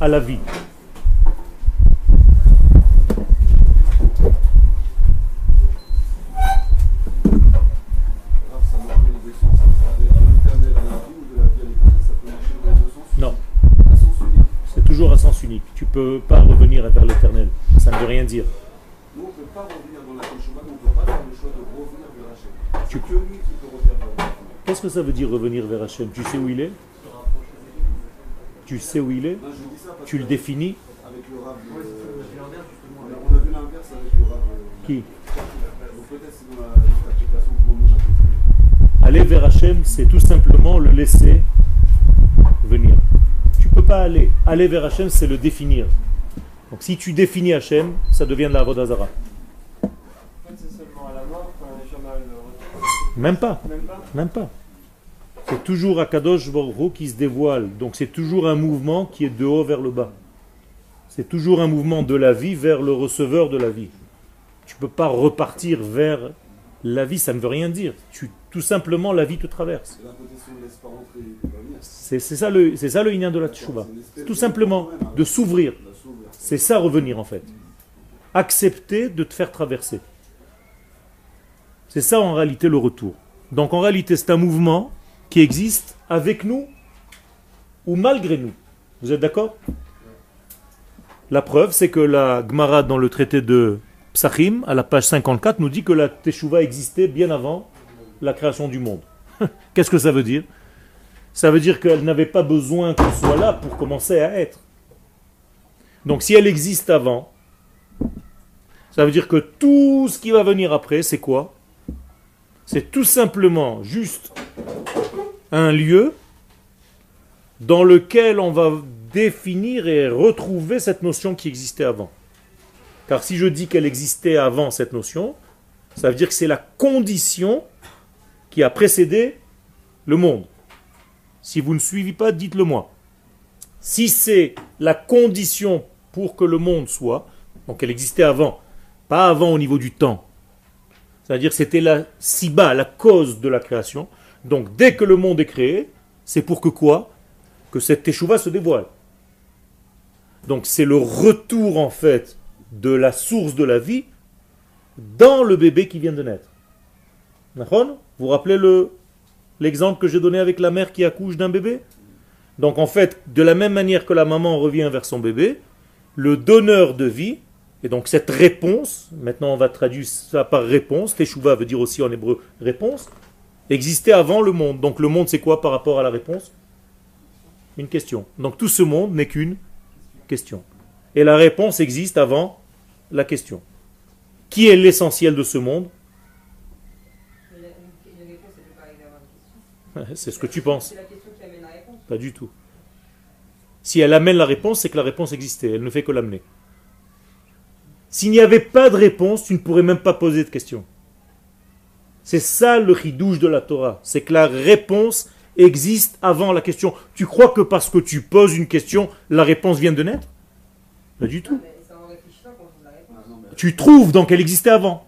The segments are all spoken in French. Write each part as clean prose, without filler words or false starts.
à la vie. Non. C'est toujours un sens unique. Tu ne peux pas revenir vers l'éternel. Ça ne veut rien dire. Nous, on ne peut pas revenir dans la Teshuvah, on ne peut pas faire le choix de revenir vers Hachem. C'est que lui qui peut revenir vers Hachem. Qu'est-ce que ça veut dire revenir vers Hachem? Tu sais où il est? Tu sais où il est? Non, je dis ça parce Tu le définis? avec le Rav. On a vu l'inverse avec le Rav. Qui? Donc peut-être c'est dans l'interprétation que l'on a compris. Aller vers Hachem, c'est tout simplement le laisser venir. Tu ne peux pas aller. Aller vers Hachem, c'est le définir. Donc si tu définis Hachem, ça devient de la Avodah Zarah. En fait, c'est seulement à la mort quand les Shamal le retournent. Même pas. Même pas. Même pas. C'est toujours Akadosh Baruch Hu qui se dévoile. Donc c'est toujours un mouvement qui est de haut vers le bas. C'est toujours un mouvement de la vie vers le receveur de la vie. Tu ne peux pas repartir vers la vie, ça ne veut rien dire. Tout simplement, la vie te traverse. Et d'un côté, si on ne laisse pas rentrer, il peut pas venir. C'est ça le inyan de la Teshuvah. Tout simplement de s'ouvrir. C'est ça revenir en fait. Accepter de te faire traverser. C'est ça en réalité le retour. Donc en réalité c'est un mouvement qui existe avec nous ou malgré nous. Vous êtes d'accord? La preuve c'est que la Gemara dans le traité de Psachim à la page 54 nous dit que la Teshuvah existait bien avant la création du monde. Qu'est-ce que ça veut dire? Ça veut dire qu'elle n'avait pas besoin qu'on soit là pour commencer à être. Donc si elle existe avant, ça veut dire que tout ce qui va venir après, c'est quoi? C'est tout simplement juste un lieu dans lequel on va définir et retrouver cette notion qui existait avant. Car si je dis qu'elle existait avant cette notion, ça veut dire que c'est la condition qui a précédé le monde. Si vous ne suivez pas, dites-le moi. Si c'est la condition pour que le monde soit, donc elle existait avant, pas avant au niveau du temps, c'est-à-dire que c'était la siba, la cause de la création, donc dès que le monde est créé, c'est pour que quoi? Que cette teshuva se dévoile. Donc c'est le retour en fait de la source de la vie dans le bébé qui vient de naître. Vous vous rappelez l'exemple que j'ai donné avec la mère qui accouche d'un bébé? Donc en fait, de la même manière que la maman revient vers son bébé, le donneur de vie, et donc cette réponse, maintenant on va traduire ça par réponse, Teshuvah veut dire aussi en hébreu réponse, existait avant le monde. Donc le monde c'est quoi par rapport à la réponse? Une question. Donc tout ce monde n'est qu'une question. Et la réponse existe avant la question. Qui est l'essentiel de ce monde? C'est ce que tu penses. C'est la question qui amène la réponse. Pas du tout. Si elle amène la réponse, c'est que la réponse existait. Elle ne fait que l'amener. S'il n'y avait pas de réponse, tu ne pourrais même pas poser de question. C'est ça le chidouche de la Torah. C'est que la réponse existe avant la question. Tu crois que parce que tu poses une question, la réponse vient de naître? Pas du tout. Mais c'est en réfléchissant qu'on trouve la réponse. Tu trouves donc elle existait avant.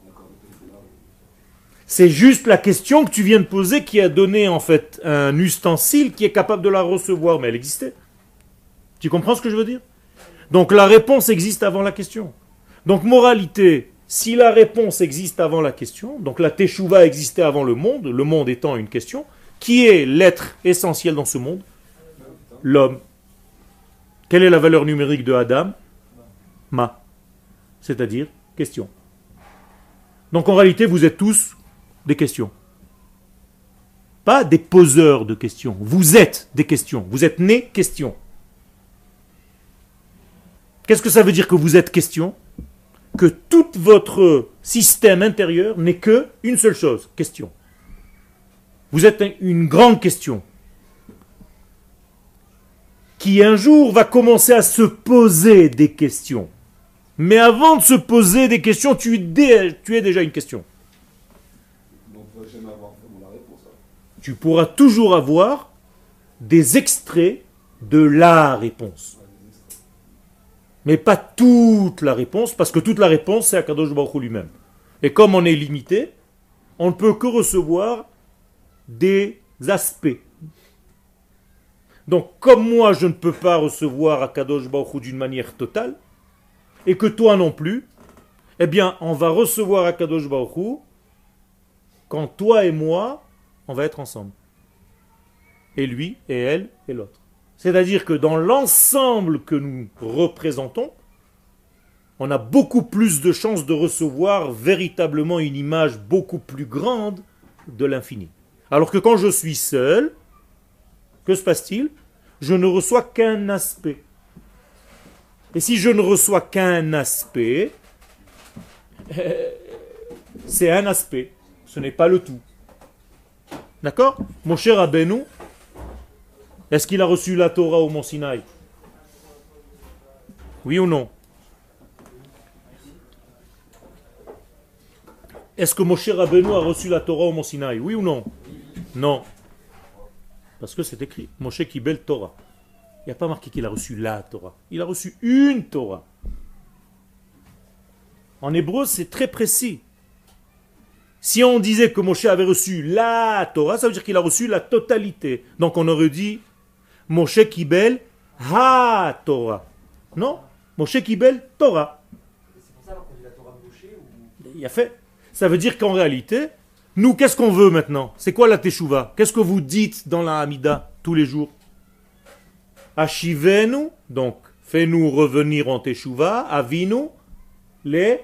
C'est juste la question que tu viens de poser qui a donné en fait un ustensile qui est capable de la recevoir, mais elle existait. Tu comprends ce que je veux dire? Donc la réponse existe avant la question. Donc moralité, si la réponse existe avant la question, donc la Teshuvah existait avant le monde étant une question, qui est l'être essentiel dans ce monde? L'homme. Quelle est la valeur numérique de Adam? Ma. C'est-à-dire question. Donc en réalité, vous êtes tous des questions. Pas des poseurs de questions. Vous êtes des questions. Vous êtes nés questions. Qu'est-ce que ça veut dire que vous êtes question? Que tout votre système intérieur n'est que une seule chose, question. Vous êtes une grande question qui un jour va commencer à se poser des questions. Mais avant de se poser des questions, tu es déjà une question. Donc, on ne pourrait jamais avoir vraiment la réponse. Tu pourras toujours avoir des extraits de la réponse. Mais pas toute la réponse, parce que toute la réponse, c'est Akadosh Baruch Hu lui-même. Et comme on est limité, on ne peut que recevoir des aspects. Donc, comme moi, je ne peux pas recevoir Akadosh Baruch Hu d'une manière totale, et que toi non plus, eh bien, on va recevoir Akadosh Baruch Hu quand toi et moi, on va être ensemble. Et lui, et elle, et l'autre. C'est-à-dire que dans l'ensemble que nous représentons, on a beaucoup plus de chances de recevoir véritablement une image beaucoup plus grande de l'infini. Alors que quand je suis seul, que se passe-t-il? Je ne reçois qu'un aspect. Et si je ne reçois qu'un aspect, c'est un aspect, ce n'est pas le tout. D'accord? Mon cher Rabbeinu, est-ce qu'il a reçu la Torah au Mont Sinaï? Oui ou non? Est-ce que Moshe Rabbeinu a reçu la Torah au Mont Sinaï? Oui ou non? Non. Parce que c'est écrit, Moshe Kibel Torah. Il n'y a pas marqué qu'il a reçu la Torah. Il a reçu une Torah. En hébreu, c'est très précis. Si on disait que Moshe avait reçu la Torah, ça veut dire qu'il a reçu la totalité. Donc on aurait dit Moshe Kibel ha Torah. Non, Moshe Kibel Torah. C'est pour ça qu'on dit la Torah de Moshe ou... Il a fait. Ça veut dire qu'en réalité, nous, qu'est-ce qu'on veut maintenant? C'est quoi la Teshuvah? Qu'est-ce que vous dites dans la Hamida tous les jours? Ashivenu, donc fais-nous revenir en Teshuvah, Avinu, les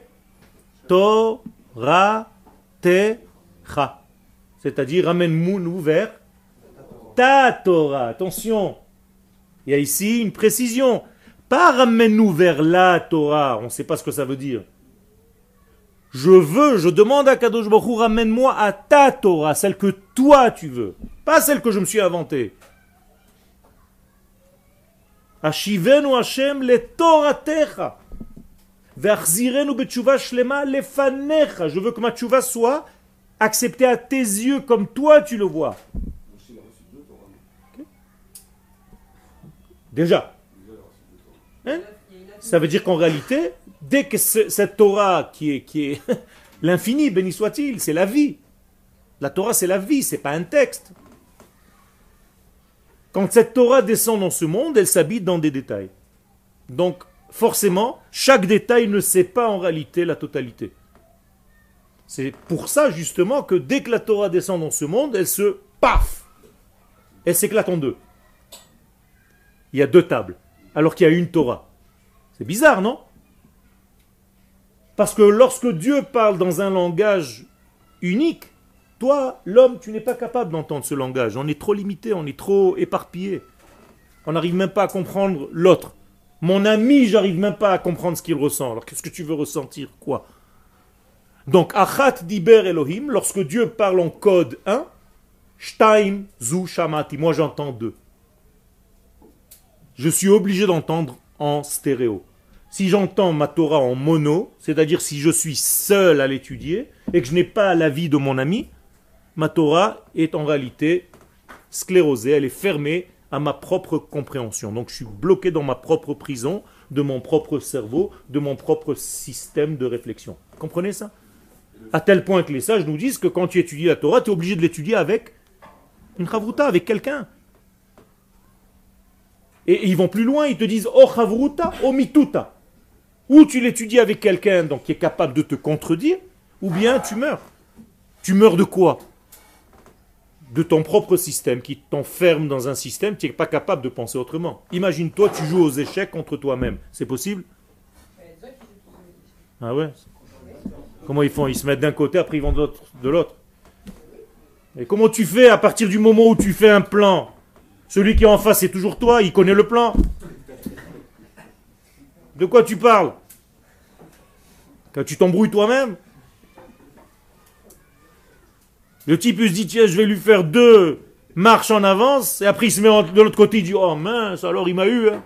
Torah Techa. C'est-à-dire, ramène-nous vers ta Torah. Attention, il y a ici une précision. Pas ramène-nous vers la Torah, on ne sait pas ce que ça veut dire. Je demande à Kadosh Baruch Hu, ramène-moi à ta Torah, celle que toi tu veux, pas celle que je me suis inventée. Ashivenu Hashem le Toratecha, ve'achzirenu betshuvah shlema lefanecha. Je veux que ma tshuvah soit acceptée à tes yeux comme toi tu le vois. Okay. Déjà. Hein? Ça veut dire qu'en réalité, dès que cette Torah qui est l'infini, béni soit-il, c'est la vie. La Torah c'est la vie, c'est pas un texte. Quand cette Torah descend dans ce monde, elle s'habite dans des détails. Donc forcément, chaque détail ne sait pas en réalité la totalité. C'est pour ça justement que dès que la Torah descend dans ce monde, elle se paf, elle s'éclate en deux. Il y a deux tables, alors qu'il y a une Torah. C'est bizarre, non? Parce que lorsque Dieu parle dans un langage unique, toi, l'homme, tu n'es pas capable d'entendre ce langage. On est trop limité, on est trop éparpillé. On n'arrive même pas à comprendre l'autre. Mon ami, j'arrive même pas à comprendre ce qu'il ressent. Alors qu'est-ce que tu veux ressentir? Quoi? Donc, Achat Diber Elohim, lorsque Dieu parle en code 1, Shtaim Zu Shamati, moi j'entends 2. Je suis obligé d'entendre en stéréo. Si j'entends ma Torah en mono, c'est-à-dire si je suis seul à l'étudier et que je n'ai pas l'avis de mon ami, ma Torah est en réalité sclérosée, elle est fermée à ma propre compréhension. Donc je suis bloqué dans ma propre prison, de mon propre cerveau, de mon propre système de réflexion. Vous comprenez ça? À tel point que les sages nous disent que quand tu étudies la Torah, tu es obligé de l'étudier avec une chavruta, avec quelqu'un. Et ils vont plus loin, ils te disent « Oh chavruta, oh mituta ». Ou tu l'étudies avec quelqu'un donc, qui est capable de te contredire, ou bien tu meurs. Tu meurs de quoi? De ton propre système, qui t'enferme dans un système, tu n'es pas capable de penser autrement. Imagine-toi, tu joues aux échecs contre toi-même. C'est possible? Ah ouais? Comment ils font? Ils se mettent d'un côté, après ils vont de l'autre. Et comment tu fais à partir du moment où tu fais un plan? Celui qui est en face, c'est toujours toi, il connaît le plan. De quoi tu parles? Quand tu t'embrouilles toi-même? Le type il se dit, tiens, je vais lui faire 2 marches en avance, et après il se met de l'autre côté, il dit, oh mince, alors il m'a eu. Hein.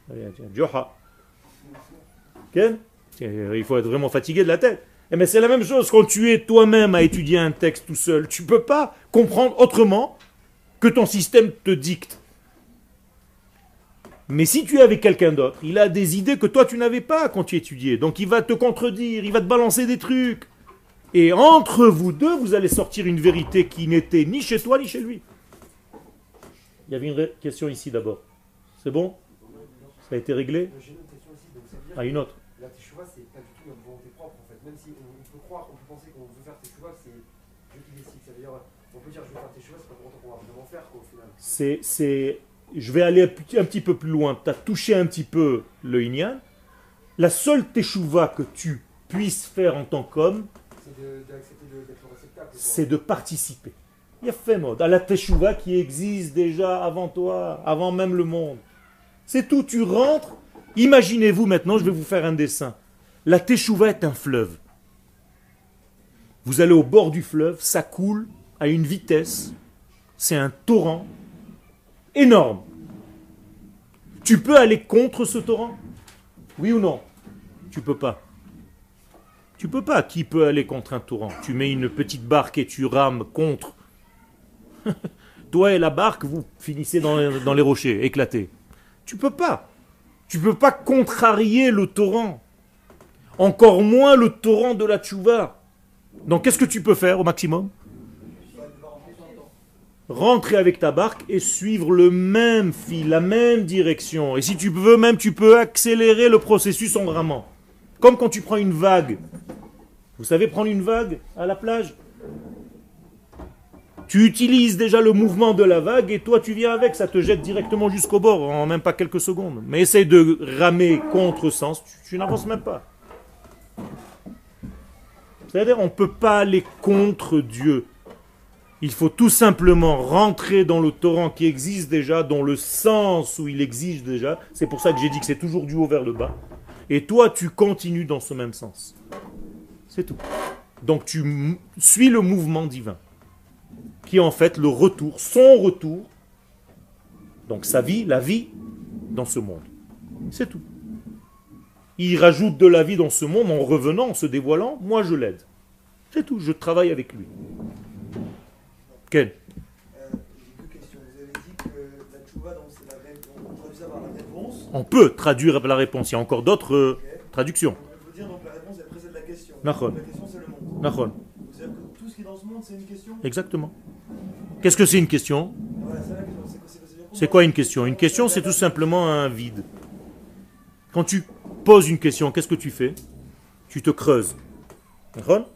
Il faut être vraiment fatigué de la tête. Mais c'est la même chose quand tu es toi-même à étudier un texte tout seul. Tu ne peux pas comprendre autrement que ton système te dicte. Mais si tu es avec quelqu'un d'autre, il a des idées que toi tu n'avais pas quand tu étudiais. Donc il va te contredire, il va te balancer des trucs. Et entre vous deux, vous allez sortir une vérité qui n'était ni chez toi ni chez lui. Il y avait une question ici d'abord. C'est bon? Ça a été réglé? J'ai une question aussi, donc ça veut dire Ah, une autre. que la teshuva, c'est pas du tout notre volonté propre en fait. Même si on peut croire, on peut penser qu'on veut faire teshuva, c'est Dieu qui décide. Ça veut dire, on peut dire je veux faire teshuva, c'est pas pour autant qu'on va vraiment faire quoi, au final. Je vais aller un petit peu plus loin. Tu as touché un petit peu le Inyan. La seule teshuva que tu puisses faire en tant qu'homme, C'est d'accepter d'être le réceptacle. quoi. c'est de participer. Il y a fait mode à la teshuva qui existe déjà avant toi, avant même le monde. C'est tout, tu rentres. Imaginez-vous maintenant, je vais vous faire un dessin. La teshuva est un fleuve. Vous allez au bord du fleuve, ça coule à une vitesse, c'est un torrent énorme. Tu peux aller contre ce torrent? Oui ou non? Tu peux pas. Tu peux pas. Qui peut aller contre un torrent? Tu mets une petite barque et tu rames contre. Toi et la barque, vous finissez dans les rochers, éclatés. Tu peux pas. Tu peux pas contrarier le torrent. Encore moins le torrent de la tchouva. Donc qu'est-ce que tu peux faire au maximum? Rentrer avec ta barque et suivre le même fil, la même direction. Et si tu veux même, tu peux accélérer le processus en ramant. Comme quand tu prends une vague. Vous savez prendre une vague à la plage? Tu utilises déjà le mouvement de la vague et toi tu viens avec, ça te jette directement jusqu'au bord en même pas quelques secondes. Mais essaye de ramer contre sens, tu n'avances même pas. C'est-à-dire on ne peut pas aller contre Dieu. Il faut tout simplement rentrer dans le torrent qui existe déjà, dans le sens où il existe déjà. C'est pour ça que j'ai dit que c'est toujours du haut vers le bas. Et toi, tu continues dans ce même sens. C'est tout. Donc tu suis le mouvement divin, qui est en fait le retour, son retour, donc sa vie, la vie dans ce monde. C'est tout. Il rajoute de la vie dans ce monde en revenant, en se dévoilant. Moi, je l'aide. C'est tout. Je travaille avec lui. Quel? J'ai deux questions. Vous avez dit que la tchouva, donc c'est la réponse. On traduit ça par la réponse. On peut traduire la réponse. Il y a encore d'autres traductions. Donc, je veux dire, donc la réponse elle précède la question. Nachon. La question c'est le monde. Nachon. C'est-à-dire que tout ce qui est dans ce monde c'est une question. Exactement. Qu'est-ce que c'est une question? Voilà, c'est la question. C'est quoi une question? Une question, c'est tout simplement un vide. Quand tu poses une question, qu'est-ce que tu fais? Tu te creuses. D'accord?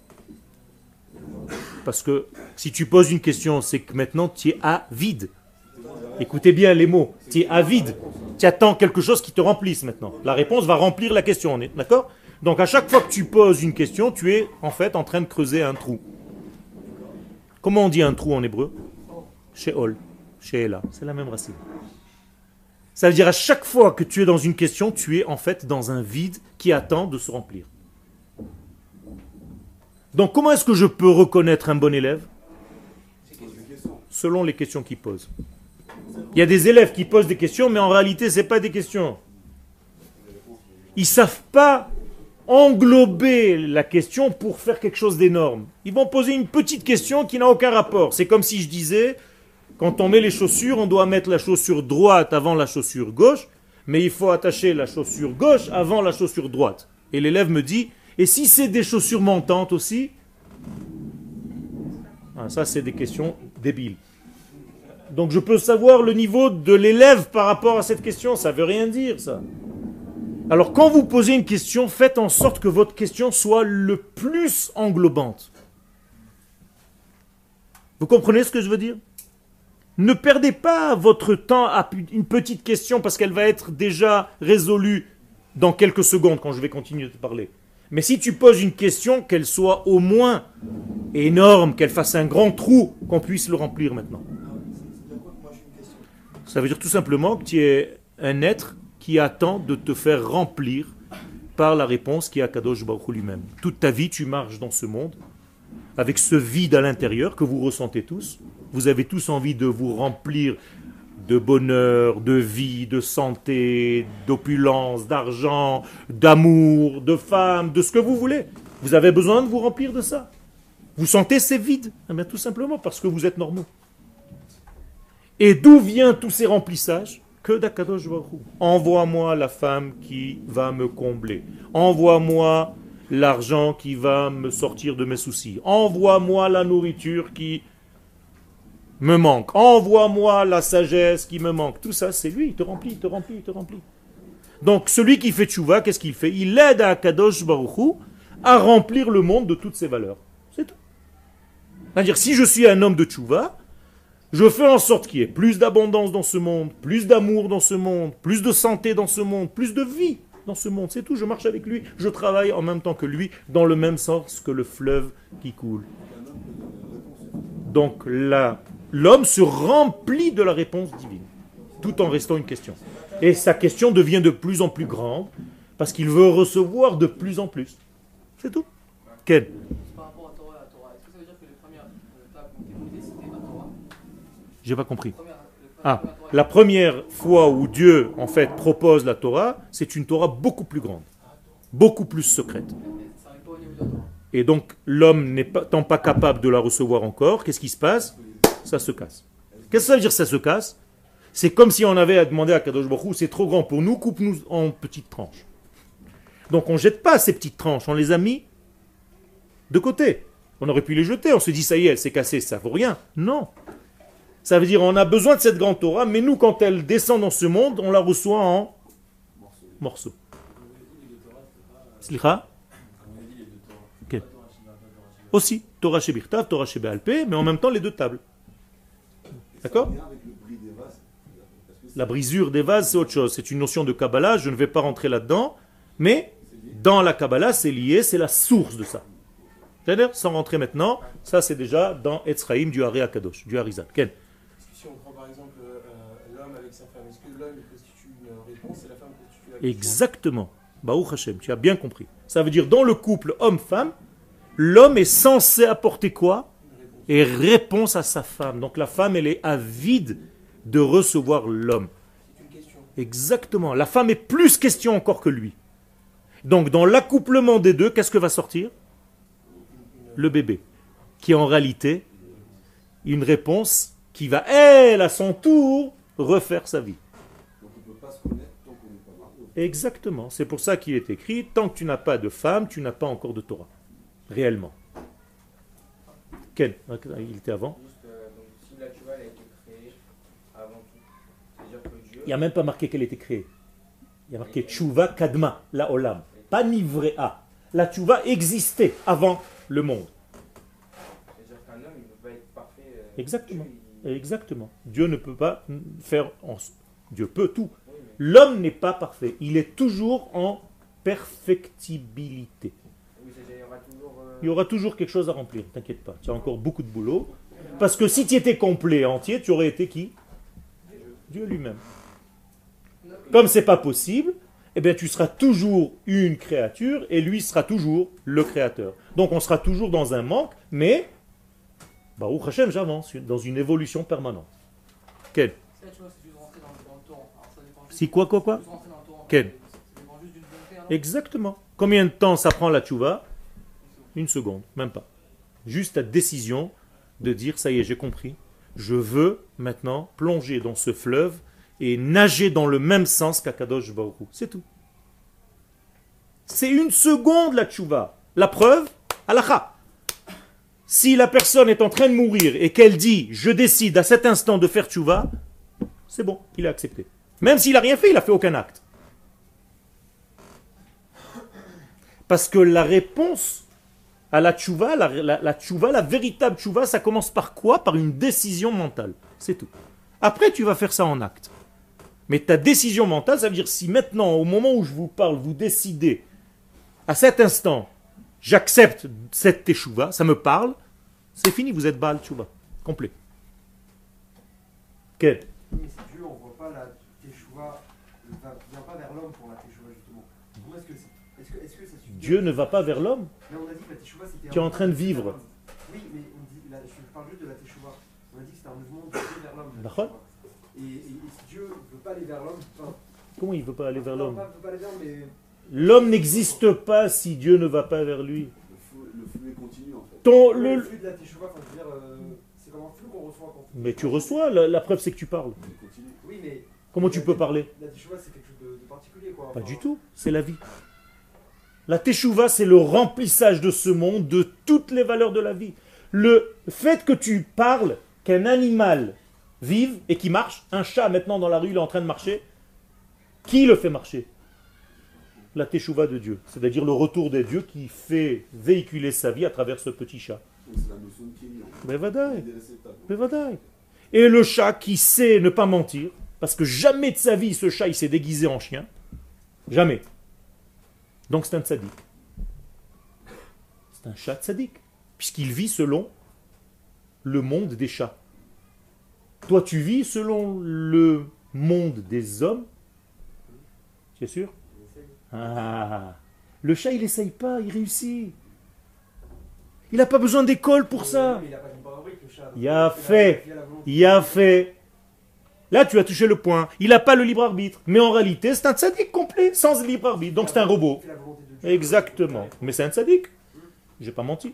Parce que si tu poses une question, c'est que maintenant tu es à vide. Écoutez bien les mots. Tu es à vide. Tu attends quelque chose qui te remplisse maintenant. La réponse va remplir la question. On est d'accord? Donc à chaque fois que tu poses une question, tu es en fait en train de creuser un trou. Comment on dit un trou en hébreu? Sheol. Sheela. C'est la même racine. Ça veut dire à chaque fois que tu es dans une question, tu es en fait dans un vide qui attend de se remplir. Donc comment est-ce que je peux reconnaître un bon élève? Selon les questions qu'il pose. Il y a des élèves qui posent des questions, mais en réalité, ce n'est pas des questions. Ils ne savent pas englober la question pour faire quelque chose d'énorme. Ils vont poser une petite question qui n'a aucun rapport. C'est comme si je disais, quand on met les chaussures, on doit mettre la chaussure droite avant la chaussure gauche, mais il faut attacher la chaussure gauche avant la chaussure droite. Et l'élève me dit, et si c'est des chaussures montantes aussi? Ça, c'est des questions débiles. Donc je peux savoir le niveau de l'élève par rapport à cette question. Ça ne veut rien dire, ça. Alors quand vous posez une question, faites en sorte que votre question soit le plus englobante. Vous comprenez ce que je veux dire? Ne perdez pas votre temps à une petite question parce qu'elle va être déjà résolue dans quelques secondes quand je vais continuer de parler. Mais si tu poses une question, qu'elle soit au moins énorme, qu'elle fasse un grand trou, qu'on puisse le remplir maintenant. Ça veut dire tout simplement que tu es un être qui attend de te faire remplir par la réponse qui est Akadosh Baruch Hu lui-même. Toute ta vie, tu marches dans ce monde, avec ce vide à l'intérieur que vous ressentez tous. Vous avez tous envie de vous remplir de bonheur, de vie, de santé, d'opulence, d'argent, d'amour, de femme, de ce que vous voulez. Vous avez besoin de vous remplir de ça. Vous sentez ces vides? Eh bien, tout simplement parce que vous êtes normaux. Et d'où viennent tous ces remplissages? Que d'Akadosh Baruch Hu. Envoie-moi la femme qui va me combler. Envoie-moi l'argent qui va me sortir de mes soucis. Envoie-moi la nourriture qui... me manque. Envoie-moi la sagesse qui me manque. Tout ça, c'est lui. Il te remplit, il te remplit, il te remplit. Donc, celui qui fait tchouva, qu'est-ce qu'il fait? Il aide à Kadosh Baruch Hu à remplir le monde de toutes ses valeurs. C'est tout. C'est-à-dire, si je suis un homme de tchouva, je fais en sorte qu'il y ait plus d'abondance dans ce monde, plus d'amour dans ce monde, plus de santé dans ce monde, plus de vie dans ce monde. C'est tout. Je marche avec lui. Je travaille en même temps que lui, dans le même sens que le fleuve qui coule. Donc, l'homme se remplit de la réponse divine, tout en restant une question. Et sa question devient de plus en plus grande, parce qu'il veut recevoir de plus en plus. C'est tout. Ken? Par rapport à Torah, est-ce que ça veut dire que les premières tables qui ont été posées, c'était la Torah? J'ai pas compris. Ah, La première fois où Dieu, en fait, propose la Torah, c'est une Torah beaucoup plus grande, beaucoup plus secrète. ça arrive pas au niveau de la Torah. Et donc, l'homme n'étant pas capable de la recevoir encore, qu'est-ce qui se passe? Ça se casse. Qu'est-ce que ça veut dire ça se casse? C'est comme si on avait à demander à Kadosh Baruch Hu, c'est trop grand pour nous, coupe-nous en petites tranches. Donc on ne jette pas ces petites tranches, on les a mis de côté. On aurait pu les jeter, on se dit ça y est, elle s'est cassée, ça vaut rien. Non. Ça veut dire on a besoin de cette grande Torah, mais nous quand elle descend dans ce monde, on la reçoit en morceaux. Slicha? Ok. Aussi, Torah Shebirtav, Torah Shebealpeh, mais en même temps les deux tables. D'accord? La brisure des vases, c'est autre chose. C'est une notion de Kabbalah, je ne vais pas rentrer là-dedans, mais dans la Kabbalah, c'est lié, c'est la source de ça. C'est-à-dire, sans rentrer maintenant, ça c'est déjà dans Etzraïm du Haré Akadosh, du Harizal. Ken? Si on prend par exemple l'homme avec sa femme, est-ce que l'homme constitue une réponse et la femme constitue la question? Exactement. Baruch Hashem, tu as bien compris. Ça veut dire, dans le couple homme-femme, l'homme est censé apporter quoi? Et réponse à sa femme. Donc la femme, elle est avide de recevoir l'homme. C'est une question. Exactement. La femme est plus question encore que lui. Donc dans l'accouplement des deux, qu'est-ce que va sortir? Le bébé. Qui est en réalité une réponse qui va, elle, à son tour, refaire sa vie. Donc on ne peut pas se connaître tant qu'on n'est pas marié. Exactement. C'est pour ça qu'il est écrit, tant que tu n'as pas de femme, tu n'as pas encore de Torah. Réellement. Ken, il était avant. Juste, donc, si la tchouva elle a été créée avant tout, c'est-à-dire que Dieu. Il n'y a même pas marqué qu'elle était créée. Il y a marqué Tchouva Kadma, la Olam. Pas Nivrea. La Tchouva existait avant le monde. C'est-à-dire qu'un homme, il ne peut pas être parfait. Exactement. Dieu, Exactement. Dieu ne peut pas faire... Dieu peut tout. Oui, mais L'homme n'est pas parfait. Il est toujours en perfectibilité. oui, il y aura toujours. Il y aura toujours quelque chose à remplir, t'inquiète pas. Tu as encore beaucoup de boulot. Parce que si tu étais complet, entier, tu aurais été qui? Dieu lui-même. Comme c'est pas possible, eh bien tu seras toujours une créature et lui sera toujours le créateur. Donc on sera toujours dans un manque, mais Baruch Hashem, j'avance dans une évolution permanente. Quel? Si la tchouva, c'est juste rentrer dans le torrent. Alors ça dépend juste. Si quoi? Juste rentrer dans le torrent. Quel? Ça dépend juste d'une volonté, alors. Exactement. Combien de temps ça prend la tchouva? Une seconde, même pas. Juste ta décision de dire, ça y est, j'ai compris. Je veux maintenant plonger dans ce fleuve et nager dans le même sens qu'Akadosh Baruch Hu. C'est tout. C'est une seconde la tchouva. La preuve, halakha. Si la personne est en train de mourir et qu'elle dit, je décide à cet instant de faire tchouva, c'est bon, il a accepté. Même s'il n'a rien fait, il n'a fait aucun acte. Parce que la réponse à la tchouva, la tchouva, la véritable tchouva, ça commence par quoi? Par une décision mentale. C'est tout. Après, tu vas faire ça en acte. Mais ta décision mentale, ça veut dire si maintenant, au moment où je vous parle, vous décidez, à cet instant, j'accepte cette tchouva, ça me parle, c'est fini, vous êtes Baal tchouva. Complet. Quel? Mais c'est Dieu, on ne voit pas la Teshuvah, il ne vient pas vers l'homme pour la Teshuvah justement. Comment est-ce que ça suffit? Dieu ne va pas vers l'homme. Mais on a dit que la Teshuvah c'était. Tu es en train de vivre. Oui, mais on dit, je parle juste de la Teshuvah. On a dit que c'était un mouvement de Dieu vers l'homme. la D'accord. Teshuvah. Et si Dieu ne veut pas aller vers l'homme, enfin, Comment il ne veut pas aller vers non, l'homme? pas veut pas aller vers l'homme, mais. L'homme n'existe pas si Dieu ne va pas vers lui. Le flux est continu en fait. Le flux de la Teshuvah, enfin, je veux dire, c'est comme un flux qu'on reçoit quand. Mais tu reçois, la preuve c'est que tu parles. Il continue. Oui, mais. Comment tu peux parler? La Teshuvah c'est quelque chose de particulier quoi. Pas Enfin, du tout, c'est la vie. La teshuva, c'est le remplissage de ce monde de toutes les valeurs de la vie. Le fait que tu parles, qu'un animal vive et qui marche, un chat maintenant dans la rue, il est en train de marcher, qui le fait marcher? La teshuva de Dieu, c'est-à-dire le retour des dieux qui fait véhiculer sa vie à travers ce petit chat. C'est la notion de Kéli. Bevadaï, Il est réceptacle. bevadaï. Et le chat qui sait ne pas mentir, parce que jamais de sa vie ce chat il s'est déguisé en chien, jamais. Donc c'est un tzaddik. C'est un chat tzaddik, puisqu'il vit selon le monde des chats. Toi tu vis selon le monde des hommes. Tu es sûr? Ah, le chat il essaye pas, il réussit. Il n'a pas besoin d'école pour ça. Mais il a pas de libre arbitre, le chat. Il a fait. Il a fait. Là, tu as touché le point. Il n'a pas le libre arbitre. Mais en réalité, c'est un tzaddik complet, sans libre arbitre. Donc c'est un robot. Il fait la volonté de Dieu. Exactement. Mais c'est un tzaddik. J'ai pas menti.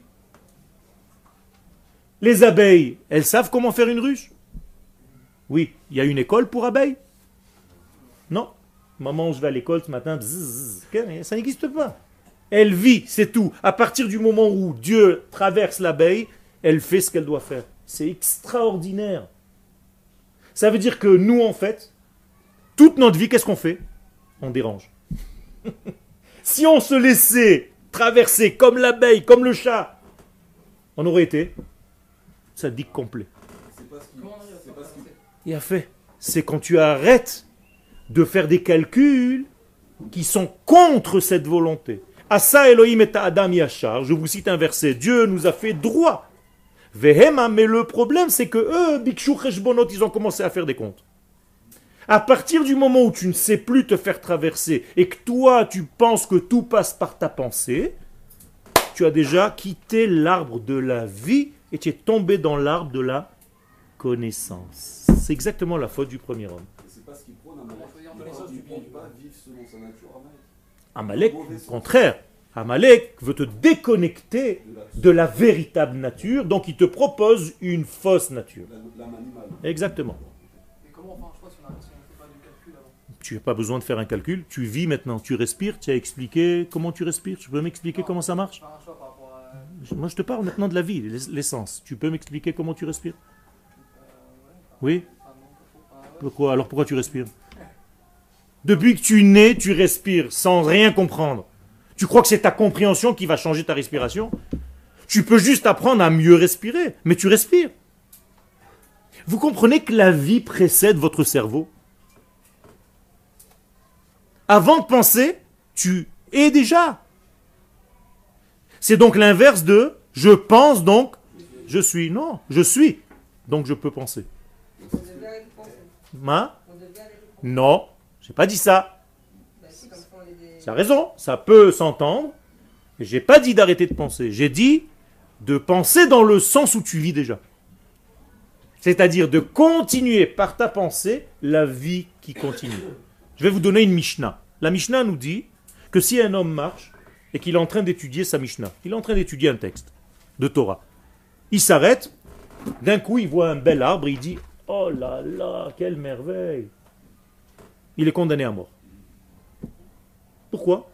Les abeilles, elles savent comment faire une ruche? Oui. Il y a une école pour abeilles? Non. Maman, je vais à l'école ce matin. Bzzz, ça n'existe pas. Elle vit, c'est tout. À partir du moment où Dieu traverse l'abeille, elle fait ce qu'elle doit faire. C'est extraordinaire. Ça veut dire que nous, en fait, toute notre vie, qu'est-ce qu'on fait? On dérange. Si on se laissait traverser comme l'abeille, comme le chat, on aurait été tzaddik complet. C'est pas ce qui. Comment on arrive à C'est faire pas ce qui. avancer? Il a fait. C'est quand tu arrêtes de faire des calculs qui sont contre cette volonté. Asa Elohim et Adam Yachar, je vous cite un verset, Dieu nous a fait droit. Vehema, mais le problème c'est que eux, Bikshu Cheshbonot, ils ont commencé à faire des comptes. À partir du moment où tu ne sais plus te faire traverser et que toi tu penses que tout passe par ta pensée, tu as déjà quitté l'arbre de la vie et tu es tombé dans l'arbre de la connaissance. C'est exactement la faute du premier homme. C'est pas ce qu'il prône, On va choisir entre les Il autres, ne du bien, prône du pas mal. vivre selon sa nature, Amalek, au contraire, Amalek veut te déconnecter de la véritable nature, donc il te propose une fausse nature. l'âme animale. Exactement. Mais comment on fait un choix si on ne fait pas de calcul avant? Tu n'as pas besoin de faire un calcul, tu vis maintenant, tu respires, tu as expliqué comment tu respires, tu peux m'expliquer comment ça marche? Faire un choix par rapport à. Moi je te parle maintenant de la vie, l'essence. Tu peux m'expliquer comment tu respires? Ouais. Oui? Ah non, pas trop. Ah ouais. Pourquoi? Alors pourquoi tu respires? Depuis que tu nais, tu respires sans rien comprendre. Tu crois que c'est ta compréhension qui va changer ta respiration? Tu peux juste apprendre à mieux respirer, mais tu respires. Vous comprenez que la vie précède votre cerveau? Avant de penser, tu es déjà. C'est donc l'inverse de je pense donc je suis. Non, je suis. Donc je peux penser. On devait arrêter de penser. Hein? On devait arrêter de penser. Non, j'ai pas dit ça. Bah si, comme font les... Tu as raison, ça peut s'entendre. Mais j'ai pas dit d'arrêter de penser. J'ai dit de penser dans le sens où tu vis déjà. C'est-à-dire de continuer par ta pensée la vie qui continue. Je vais vous donner une Mishnah. La Mishnah nous dit que si un homme marche et qu'il est en train d'étudier sa Mishnah, il est en train d'étudier un texte de Torah, il s'arrête, d'un coup il voit un bel arbre et il dit « Oh là là, quelle merveille !» Il est condamné à mort. Pourquoi?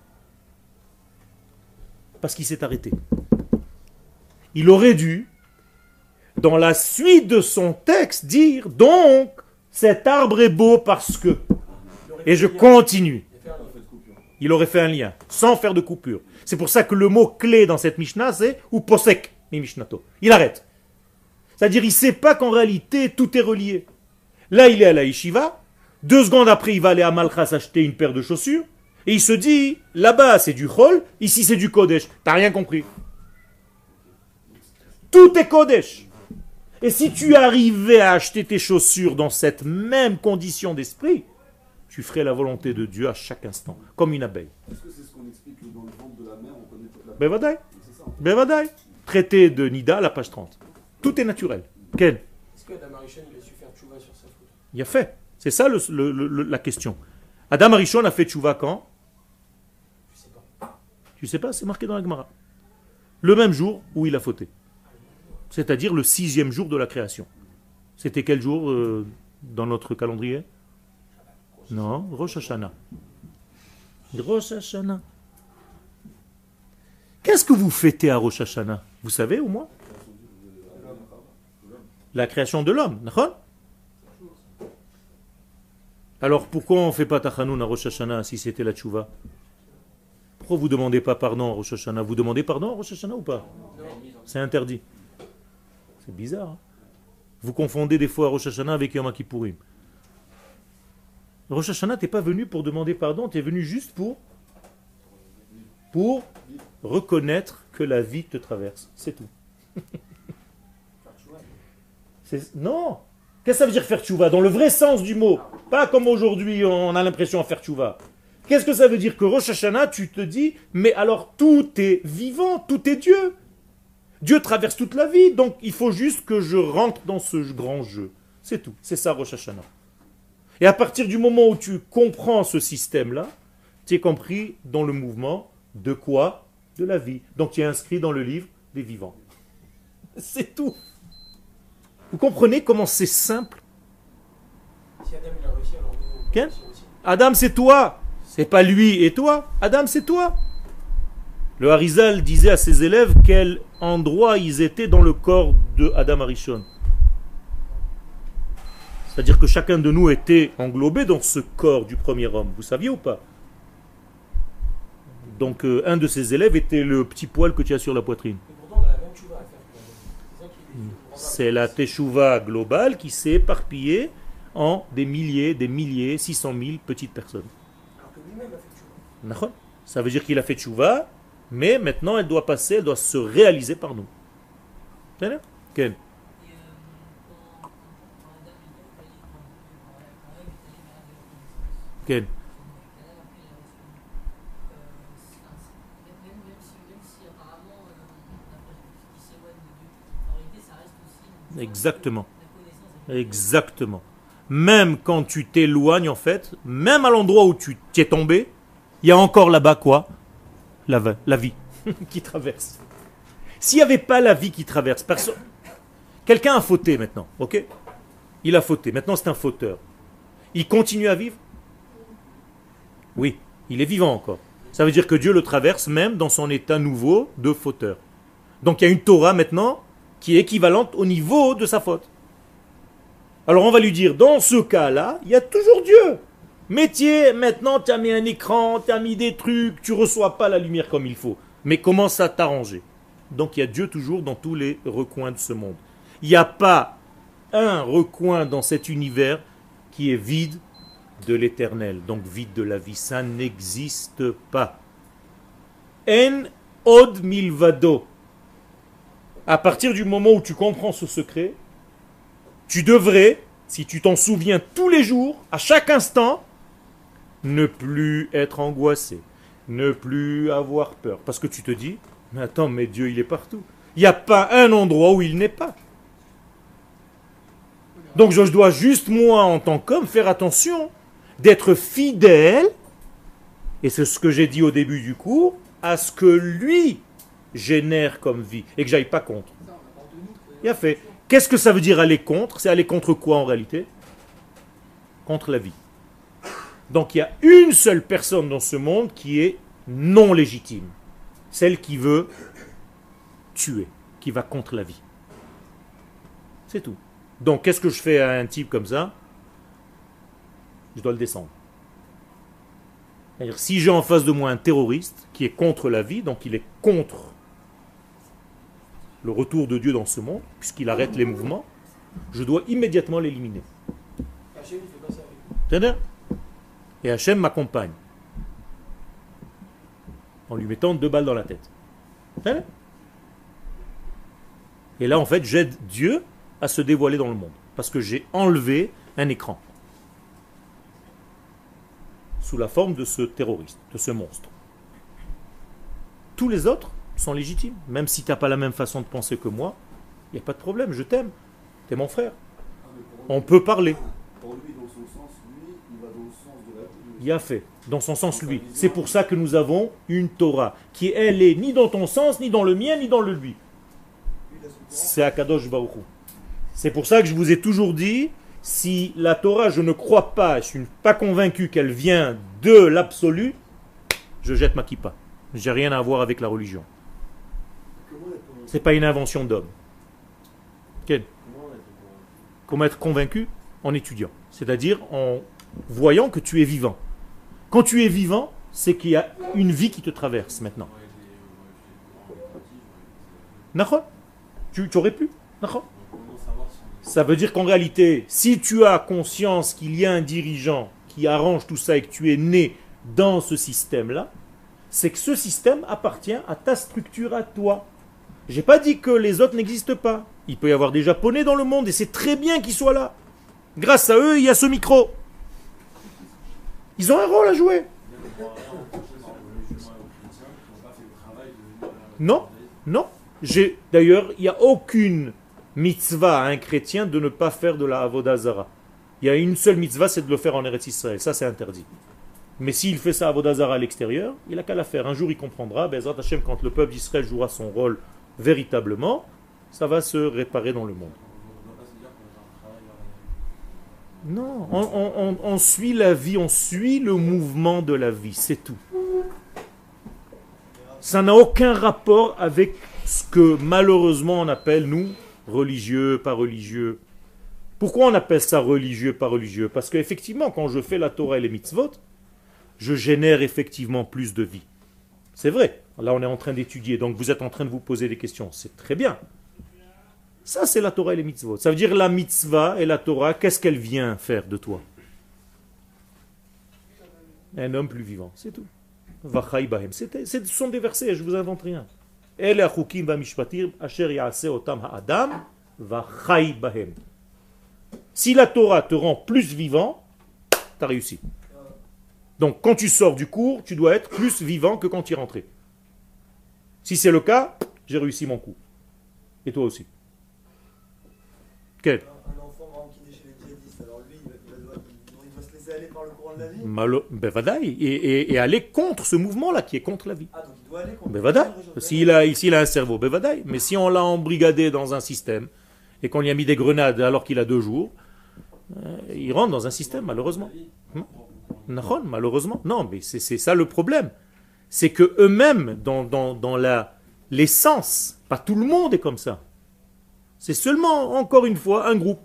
Parce qu'il s'est arrêté. Il aurait dû, dans la suite de son texte, dire donc cet arbre est beau parce que. Et je continue. Il aurait fait un lien, sans faire de coupure. C'est pour ça que le mot clé dans cette Mishnah, c'est ou posek, mi Mishnato. Il arrête. C'est-à-dire, il ne sait pas qu'en réalité, tout est relié. Là, il est à la yeshiva. 2 secondes après, il va aller à Malchas acheter une paire de chaussures. Et il se dit, là-bas, c'est du Chol, ici, c'est du Kodesh. T'as rien compris. Tout est Kodesh. Et si tu arrivais à acheter tes chaussures dans cette même condition d'esprit, tu ferais la volonté de Dieu à chaque instant, comme une abeille. Est-ce que c'est ce qu'on explique que dans le ventre de la mer, on connaît toute la Bevadaï. C'est ça. Bevadaï. Traité de Nida, la page 30. Tout est naturel. Ken, Est-ce que Adam Arishon, il a su faire tchouva sur sa faute? il a fait. C'est ça la question. Adam Arishon a fait tchouva quand? Je sais pas. Tu sais pas, c'est marqué dans la Gemara. Le même jour où il a fauté. C'est-à-dire le 6e jour de la création. C'était quel jour dans notre calendrier? Non, Rosh Hashanah. Rosh Hashanah. Qu'est-ce que vous fêtez à Rosh Hashanah? Vous savez au moins? La création de l'homme. D'accord? Alors pourquoi on ne fait pas Tachanoun à Rosh Hashanah si c'était la Tchouva? Pourquoi vous ne demandez pas pardon à Rosh Hashanah? Vous demandez pardon à Rosh Hashanah ou pas? C'est interdit. C'est bizarre. Hein? Vous confondez des fois Rosh Hashanah avec Yom Kippourim. Rosh Hashanah, tu n'es pas venu pour demander pardon, tu es venu juste pour reconnaître que la vie te traverse. C'est tout. Non. Qu'est-ce que ça veut dire faire tchouva? Dans le vrai sens du mot. Pas comme aujourd'hui, on a l'impression de faire tchouva. Qu'est-ce que ça veut dire que Rosh Hashanah, tu te dis, mais alors tout est vivant, tout est Dieu. Dieu traverse toute la vie, donc il faut juste que je rentre dans ce grand jeu. C'est tout. C'est ça Rosh Hashanah. Et à partir du moment où tu comprends ce système-là, tu es compris dans le mouvement de quoi? De la vie. Donc tu es inscrit dans le livre des vivants. C'est tout. Vous comprenez comment c'est simple? Si Adam il a réussi, alors nous, on peut Ken? réussir aussi. Adam c'est toi. C'est pas lui et toi. Adam c'est toi. Le Harizal disait à ses élèves quel endroit ils étaient dans le corps de Adam Arishon. C'est-à-dire que chacun de nous était englobé dans ce corps du premier homme. Vous saviez ou pas? Donc un de ses élèves était le petit poil que tu as sur la poitrine. Mais pourtant, on a la même tchouva à faire. C'est ça qui est C'est la teshuva globale qui s'est éparpillée en des milliers, 600 000 petites personnes. Alors que lui-même a fait tchouva. Ça veut dire qu'il a fait teshuva, mais maintenant elle doit passer, elle doit se réaliser par nous. C'est ça? Ken? Ken? Exactement. Exactement. Même quand tu t'éloignes, en fait, même à l'endroit où tu t'es tombé, il y a encore là-bas quoi? La vie qui traverse. S'il n'y avait pas la vie qui traverse, personne. Quelqu'un a fauté maintenant, ok? Il a fauté. Maintenant, c'est un fauteur. Il continue à vivre? Oui, il est vivant encore. Ça veut dire que Dieu le traverse même dans son état nouveau de fauteur. Donc il y a une Torah maintenant qui est équivalente au niveau de sa faute. Alors on va lui dire, dans ce cas-là, il y a toujours Dieu. Métier, maintenant tu as mis un écran, tu as mis des trucs, tu ne reçois pas la lumière comme il faut. Mais commence à t'arranger. Donc il y a Dieu toujours dans tous les recoins de ce monde. Il n'y a pas un recoin dans cet univers qui est vide de l'éternel, donc vide de la vie. Ça n'existe pas. En od milvado. À partir du moment où tu comprends ce secret, tu devrais, si tu t'en souviens tous les jours, à chaque instant, ne plus être angoissé, ne plus avoir peur. Parce que tu te dis, mais attends, mais Dieu il est partout. Il n'y a pas un endroit où il n'est pas. Donc je dois juste, moi, en tant qu'homme, faire attention d'être fidèle, et c'est ce que j'ai dit au début du cours, à ce que lui génère comme vie, et que j'aille pas contre. Il a fait. Qu'est-ce que ça veut dire aller contre? C'est aller contre quoi en réalité? Contre la vie. Donc il y a une seule personne dans ce monde qui est non légitime. Celle qui veut tuer, qui va contre la vie. C'est tout. Donc qu'est-ce que je fais à un type comme ça? Je dois le descendre. C'est-à-dire, si j'ai en face de moi un terroriste qui est contre la vie, donc il est contre le retour de Dieu dans ce monde, puisqu'il arrête les mouvements, je dois immédiatement l'éliminer. Hachem, il fait pas ça avec lui. C'est-à-dire, et Hachem m'accompagne en lui mettant 2 balles dans la tête. C'est-à-dire, et là, en fait, j'aide Dieu à se dévoiler dans le monde, parce que j'ai enlevé un écran sous la forme de ce terroriste, de ce monstre. Tous les autres sont légitimes. Même si tu n'as pas la même façon de penser que moi, il n'y a pas de problème, je t'aime. Tu es mon frère. On peut parler. Pour lui, dans son sens, lui, il va dans le sens de la vie. Il a fait, dans son sens lui. C'est pour ça que nous avons une Torah, qui elle est ni dans ton sens, ni dans le mien, ni dans le lui. C'est Akadosh Baruch Hu. C'est pour ça que je vous ai toujours dit, si la Torah, je ne crois pas, je ne suis pas convaincu qu'elle vient de l'absolu, je jette ma kippa. J'ai rien à voir avec la religion. Comment elle peut- C'est pas une invention d'homme. Ken? comment elle peut Comment être convaincu? En étudiant. C'est-à-dire en voyant que tu es vivant. Quand tu es vivant, c'est qu'il y a une vie qui te traverse maintenant. D'accord? Tu aurais pu. D'accord? Ça veut dire qu'en réalité, si tu as conscience qu'il y a un dirigeant qui arrange tout ça et que tu es né dans ce système-là, c'est que ce système appartient à ta structure, à toi. J'ai pas dit que les autres n'existent pas. Il peut y avoir des Japonais dans le monde et c'est très bien qu'ils soient là. Grâce à eux, il y a ce micro. Ils ont un rôle à jouer. Non, non. D'ailleurs, il n'y a aucune mitzvah à un chrétien de ne pas faire de la Avodah Zara. Il y a une seule mitzvah, c'est de le faire en Eretz Israël. Ça, c'est interdit. Mais s'il fait ça à Avodah Zara à l'extérieur, il n'a qu'à la faire. Un jour, il comprendra. Bezrat Hashem, quand le peuple d'Israël jouera son rôle véritablement, ça va se réparer dans le monde. Non, on suit la vie, on suit le mouvement de la vie, c'est tout. Ça n'a aucun rapport avec ce que malheureusement on appelle, nous, religieux, pas religieux. Pourquoi on appelle ça religieux, pas religieux? Parce qu'effectivement, quand je fais la Torah et les mitzvot, je génère effectivement plus de vie. C'est vrai, là on est en train d'étudier, donc vous êtes en train de vous poser des questions, c'est très bien. Ça, c'est la Torah et les mitzvot. Ça veut dire la mitzvah et la Torah, qu'est-ce qu'elle vient faire de toi? Un homme plus vivant, c'est tout. Vachai bahem. Ce sont des versets, je ne vous invente rien. Si la Torah te rend plus vivant, tu as réussi. Donc, quand tu sors du cours, tu dois être plus vivant que quand tu es rentré. Si c'est le cas, j'ai réussi mon coup. Et toi aussi. Quel? Un enfant qui est chez les djihadistes, alors lui, il doit se laisser aller par le courant de la vie. Bevadaï, et aller contre ce mouvement-là qui est contre la vie. Ah, donc il doit aller contre Bevadaï. S'il a un cerveau, Bevadaï. Mais si on l'a embrigadé dans un système et qu'on lui a mis des grenades alors qu'il a 2 jours, il rentre dans un système, malheureusement. Malheureusement. Non, mais c'est ça le problème. C'est que eux-mêmes, dans l'essence, pas tout le monde est comme ça. C'est seulement, encore une fois, un groupe.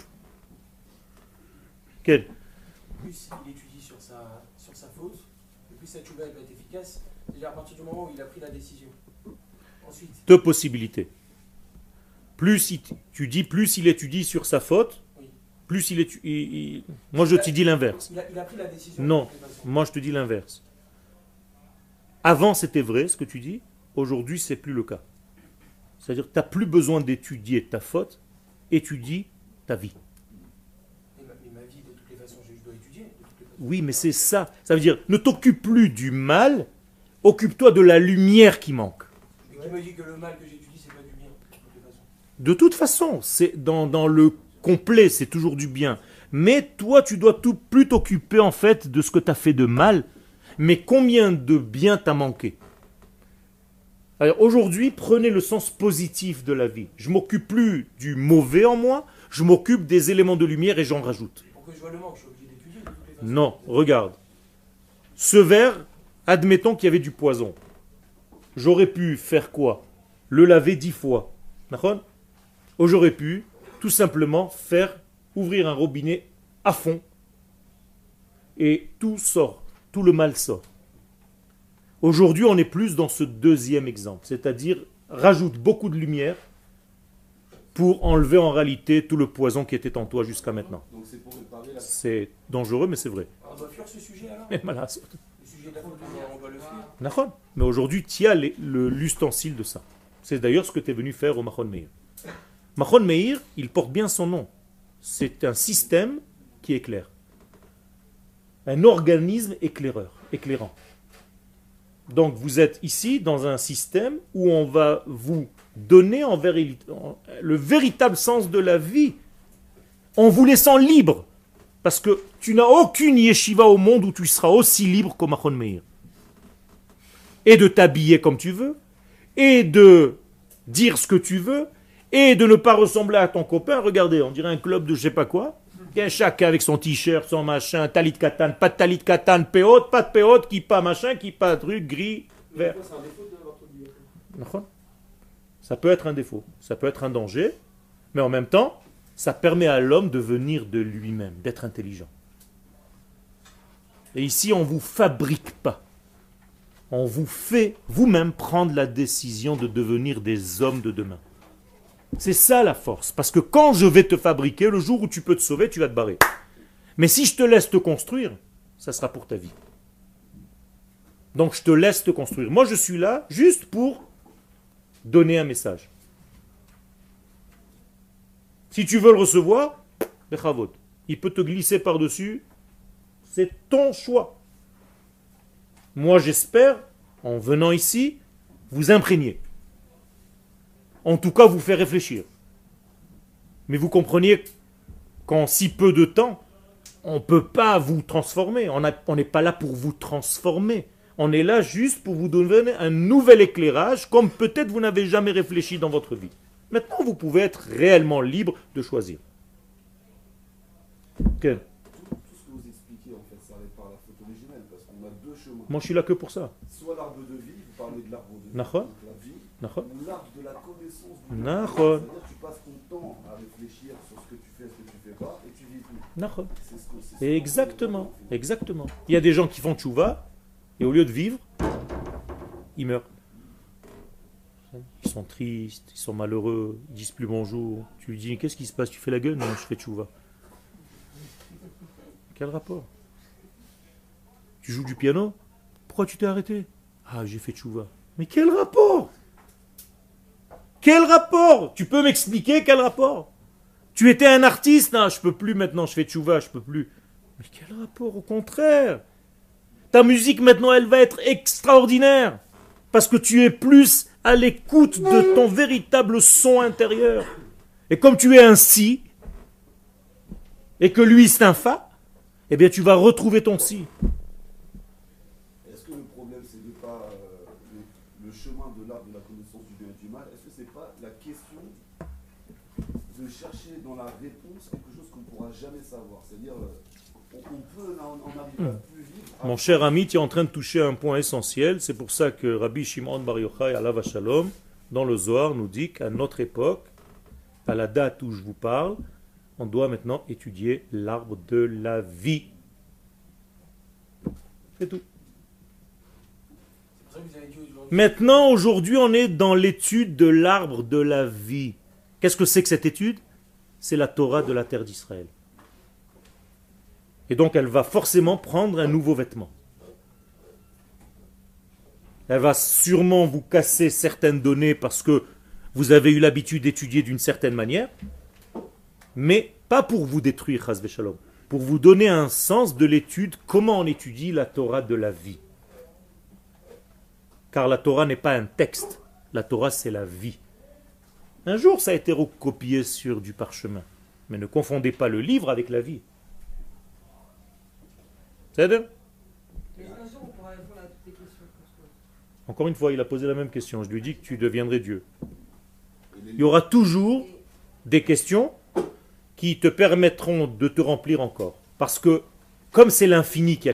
Quel? Plus il étudie sur sa faute, et plus sa tchouva va être efficace. C'est-à-dire à partir du moment où il a pris la décision. Ensuite. 2 possibilités. Plus il étudie sur sa faute, oui. Plus il étudie. Moi, je te dis l'inverse. Il a pris la décision. Non, moi, je te dis l'inverse. Avant, c'était vrai ce que tu dis. Aujourd'hui, c'est plus le cas. C'est-à-dire que tu n'as plus besoin d'étudier ta faute, étudie ta vie. Mais ma vie, de toutes les façons, je dois étudier. Oui, mais c'est ça. Ça veut dire, ne t'occupe plus du mal, occupe-toi de la lumière qui manque. Mais qui me dit que le mal que j'étudie, c'est pas du bien, de toute façon, c'est dans le complet, c'est toujours du bien. Mais toi, tu dois plus t'occuper en fait de ce que tu as fait de mal, mais combien de bien t'as manqué. Alors aujourd'hui, prenez le sens positif de la vie. Je m'occupe plus du mauvais en moi, je m'occupe des éléments de lumière et j'en rajoute. Pour que je vois le manque, je suis obligé d'étudier. Non, regarde. Ce verre, admettons qu'il y avait du poison. J'aurais pu faire quoi? Le laver 10 fois. D'accord? Ou j'aurais pu tout simplement ouvrir un robinet à fond et tout sort, tout le mal sort. Aujourd'hui, on est plus dans ce deuxième exemple, c'est-à-dire rajoute beaucoup de lumière pour enlever en réalité tout le poison qui était en toi jusqu'à maintenant. Donc c'est pour réparer la... C'est dangereux, mais c'est vrai. On doit fuir ce sujet alors. Mais voilà. Le sujet de la faute, on doit le fuir. D'accord. Mais aujourd'hui, tu as l'ustensile de ça. C'est d'ailleurs ce que tu es venu faire au Machon Meir. Machon Meir, il porte bien son nom. C'est un système qui éclaire. Un organisme éclairant. Donc vous êtes ici dans un système où on va vous donner le véritable sens de la vie en vous laissant libre. Parce que tu n'as aucune yeshiva au monde où tu seras aussi libre qu'au Machon Meir. Et de t'habiller comme tu veux, et de dire ce que tu veux, et de ne pas ressembler à ton copain. Regardez, on dirait un club de je sais pas quoi. Il y a chacun avec son t-shirt, son machin, talit katan, pas de talit katan, péot, pas de péot, qui pas machin, qui pas truc, gris, vert. C'est un défaut d'avoir tout dit. Ça peut être un défaut, ça peut être un danger, mais en même temps, Ça permet à l'homme de venir de lui-même, d'être intelligent. Et ici, on ne vous fabrique pas. On vous fait vous-même prendre la décision de devenir des hommes de demain. C'est ça la force. Parce que quand je vais te fabriquer, le jour où tu peux te sauver, tu vas te barrer. Mais si je te laisse te construire, ça sera pour ta vie. Donc je te laisse te construire. Moi, je suis là juste pour donner un message. Si tu veux le recevoir, bechavot. Il peut te glisser par-dessus. C'est ton choix. Moi, j'espère, en venant ici, vous imprégner. En tout cas, vous faire réfléchir. Mais vous compreniez qu'en si peu de temps, on ne peut pas vous transformer. On n'est pas là pour vous transformer. On est là juste pour vous donner un nouvel éclairage, comme peut-être vous n'avez jamais réfléchi dans votre vie. Maintenant, vous pouvez être réellement libre de choisir. Okay. Tout ce que vous expliquez, en fait, s'arrête par la faute originelle, parce qu'on a deux chemins. Moi, je suis là que pour ça. Soit l'arbre de vie, vous parlez de l'arbre de vie, Nachon. donc la vie, Nachon. ou l'arbre de la connaissance du Nachon. C'est-à-dire que tu passes ton temps à réfléchir sur ce que tu fais, ce que tu fais pas, et tu vis tout. Nachon. C'est ce que Exactement, exactement. Il y a des gens qui font tchouva, et au lieu de vivre, ils meurent. Ils sont tristes, ils sont malheureux, ils disent plus bonjour. Tu lui dis, qu'est-ce qui se passe? Tu fais la gueule? Non, je fais tchouva. Quel rapport? Tu joues du piano? Pourquoi tu t'es arrêté? Ah, j'ai fait tchouva. Mais quel rapport? Quel rapport? Tu peux m'expliquer quel rapport? Tu étais un artiste? Non, je peux plus maintenant, je fais tchouva, je peux plus. Mais quel rapport? Au contraire. Ta musique maintenant, elle va être extraordinaire. Parce que tu es plus à l'écoute de ton véritable son intérieur. Et comme tu es un si, et que lui c'est un fa, eh bien tu vas retrouver ton si. Est-ce que le problème, c'est de pas le chemin de l'arbre de la connaissance du bien et du mal? Est-ce que c'est pas la question de chercher dans la réponse quelque chose qu'on ne pourra jamais savoir? C'est-à-dire, on peut en arriver à plus vivre. Mon cher ami, tu es en train de toucher un point essentiel. C'est pour ça que Rabbi Shimon Bar Yochai, alav shalom, dans le Zohar, nous dit qu'à notre époque, à la date où je vous parle, on doit maintenant étudier l'arbre de la vie. C'est tout. C'est pour ça que vous avez dit aujourd'hui. Maintenant, aujourd'hui, on est dans l'étude de l'arbre de la vie. Qu'est-ce que c'est que cette étude? C'est la Torah de la terre d'Israël. Et donc, elle va forcément prendre un nouveau vêtement. Elle va sûrement vous casser certaines données parce que vous avez eu l'habitude d'étudier d'une certaine manière, mais pas pour vous détruire, chas v'shalom, pour vous donner un sens de l'étude, comment on étudie la Torah de la vie. Car la Torah n'est pas un texte, la Torah c'est la vie. Un jour ça a été recopié sur du parchemin, mais ne confondez pas le livre avec la vie. C'est-à-dire? Mais un jour, on pourra répondre à toutes les questions qu'on se pose. Encore une fois, il a posé la même question. Je lui ai dit que tu deviendrais Dieu. Il y aura toujours des questions qui te permettront de te remplir encore. Parce que, comme c'est l'infini qui a